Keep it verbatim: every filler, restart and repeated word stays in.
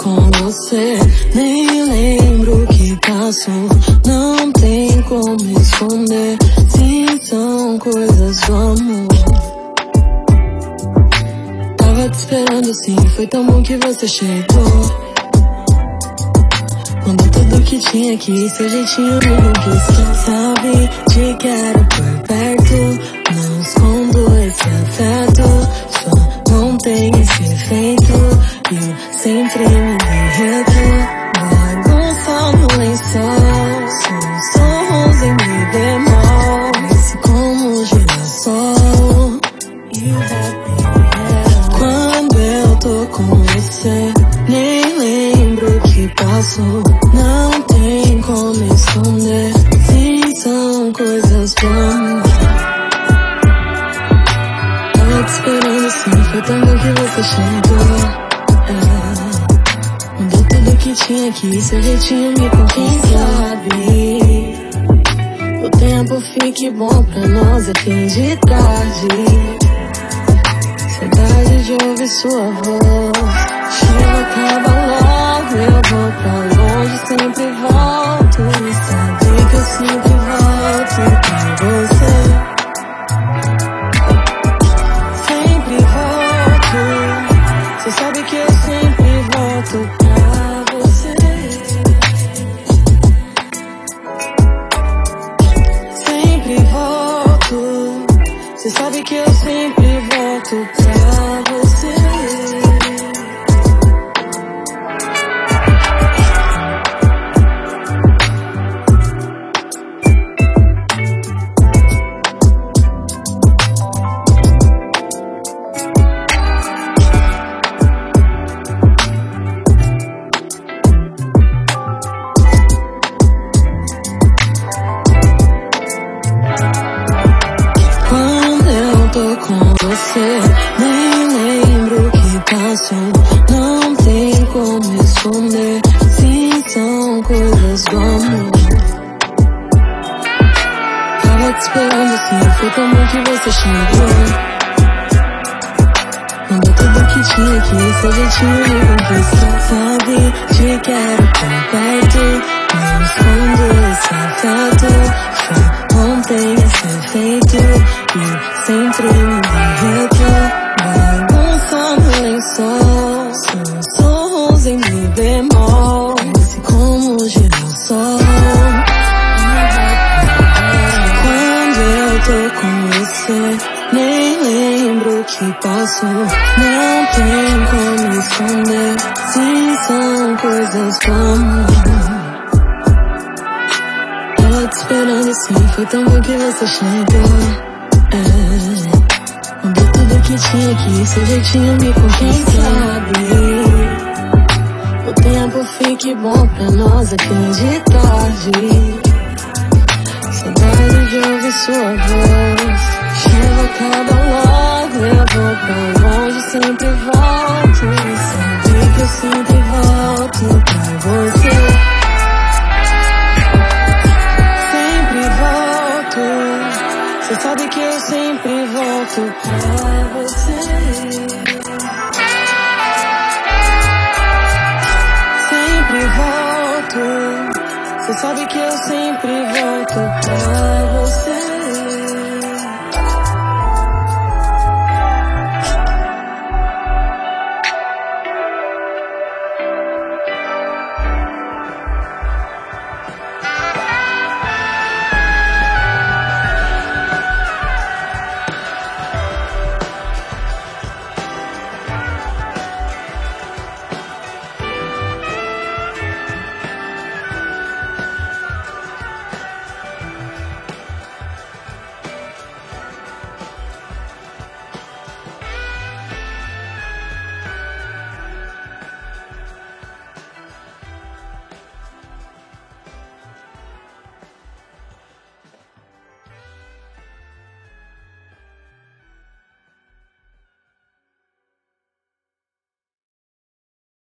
com você, nem lembro o que passou. Não tem como esconder, sim, são coisas do amor. Tava te esperando sim, foi tão bom que você chegou. Quando tudo que tinha aqui, seu jeitinho me conquistou. Sabe, te quero por perto, não escondo esse afeto. Só não tem esse efeito, eu sempre me derreto. Bagunça no lençol, sussurros em mi bemol, desce como girassol. Quando eu tô com você, nem lembro o que passou. Não tem como esconder, sim, são coisas do amor. Tava te esperando sim, foi tão bom que você chegou. É. Mudou tudo que tinha aqui, seu jeitinho me conquistou. Sabe, o tempo fique bom pra nós, é fim de tarde. Saudade de ouvir sua voz. Chega, acaba logo, eu vou pra longe, sempre volto. E sabe que eu sempre volto pra você. Sempre volto, cê sabe que eu sempre volto pra você. Sempre volto, cê sabe que eu sempre volto pra você. Tô com você, nem lembro o que passou. Não tem como esconder, sim, são coisas do amor. Tava te esperando sim, foi tão bom que você chegou. Mudou tudo que tinha aqui, seu jeitinho me conquistou. Sabe, te quero por perto, não escondo esse afeto. Só não tem esse efeito, e sempre me derreto. Bagunça no lençol, sussurros em mi bemol, desce como girassol. Quando eu tô com você, nem lembro o que passou. Não tem como esconder, sim, são coisas do amor. Tava te esperando sim, foi tão bom que você chegou. É. Mudou tudo que tinha aqui, seu jeitinho me conquistou. Sabe, o tempo fique bom pra nós, é fim de tarde. Saudade de ouvir sua voz. Chega, acaba logo, eu vou pra longe, sempre volto. E sabe que eu sempre volto pra você. Cê sabe que eu sempre volto pra você. Sempre volto, cê sabe que eu sempre volto pra você.